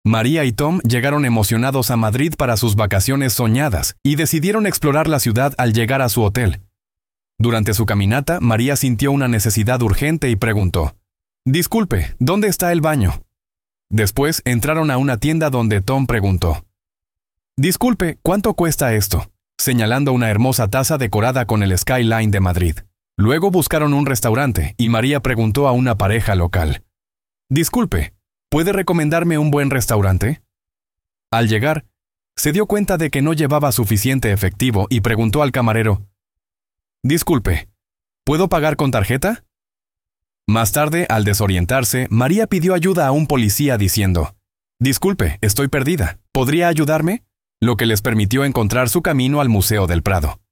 María y Tom llegaron emocionados a Madrid para sus vacaciones soñadas y decidieron explorar la ciudad al llegar a su hotel. Durante su caminata, María sintió una necesidad urgente y preguntó: «Disculpe, ¿dónde está el baño?». Después entraron a una tienda donde Tom preguntó: «Disculpe, ¿cuánto cuesta esto?», señalando una hermosa taza decorada con el skyline de Madrid. Luego buscaron un restaurante y María preguntó a una pareja local: «Disculpe, ¿puede recomendarme un buen restaurante?». Al llegar, se dio cuenta de que no llevaba suficiente efectivo y preguntó al camarero: «Disculpe, ¿puedo pagar con tarjeta?». Más tarde, al desorientarse, María pidió ayuda a un policía diciendo: «Disculpe, estoy perdida, ¿podría ayudarme?», lo que les permitió encontrar su camino al Museo del Prado.